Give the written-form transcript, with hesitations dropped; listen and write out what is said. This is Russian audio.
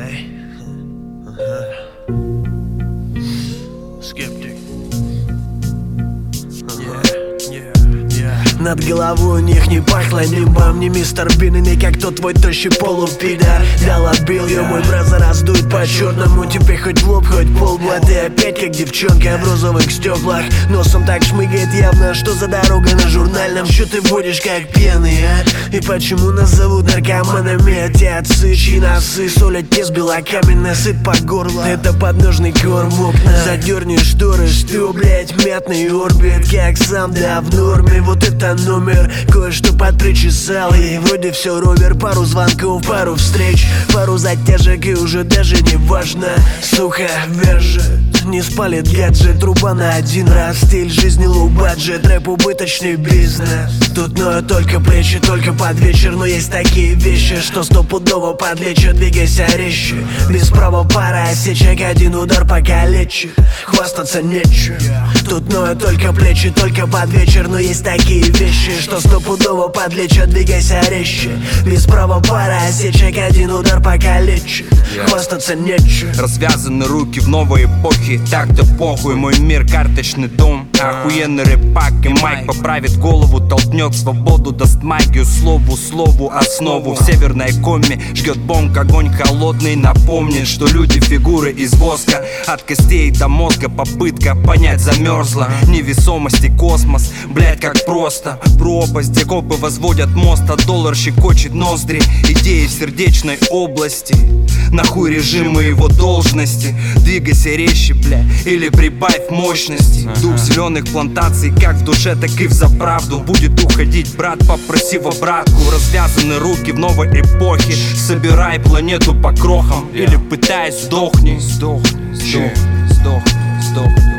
Skeptic. Над головой у них не пахло нимбом, ни мистер Бин, и не как тот твой тощий полупидор. Дал отбил ее, мой брат раздует по-черному. Теперь хоть в лоб, хоть полгла. Ты опять как девчонка в розовых стеклах. Носом так шмыгает явно, что за дорога на журнальном. Что ты водишь как пьяный, а? И почему нас зовут наркоманами? А те отцы, чьи носы солят тез белокаменный, сыт по горло. Это подножный корм окна. Задерни шторы, что, блять, мятный орбит. Как сам, да, в норме. Вот это номер, кое-что подпричесал. И вроде все ровер, пару звонков, пару встреч, пару затяжек, и уже даже не важно. Сука вяжет, не спалит гаджет. Труба на один раз, стиль жизни лоу-баджет. Рэп убыточный бизнес. Тут ноют только плечи, только под вечер. Но есть такие вещи, что стопудово подлечат. Двигайся резче, без права пара осечек. Один удар покалечит, хвастаться нечем. Тут ноют только плечи, только под вечер. Но есть такие вещи, что стопудово подлечат. Двигайся резче, без права пара осечек. Один удар покалечит, хвастаться нечем. Развязаны руки в новой эпохе, так-то похуй. Мой мир карточный дом, охуенный рэпак. И майк поправит голову, толкнет свободу, даст магию слову основу. В северной коме ждет бомб, огонь холодный напомнит, что люди фигуры из воска. От костей до мозга попытка понять замерзла. Невесомость и космос, блять, как просто пропасть, где копы возводят мост, а доллар щекочет ноздри. Идеи в сердечной области, нахуй режим и его должности. Двигайся резче, бля, или прибавь мощности. Дух зеленых плантаций, как в душе, так и в заправду. Будет уходить брат, попроси в обратку. Развязаны руки в новой эпохе. Собирай планету по крохам, или пытаясь сдохни. Сдохни.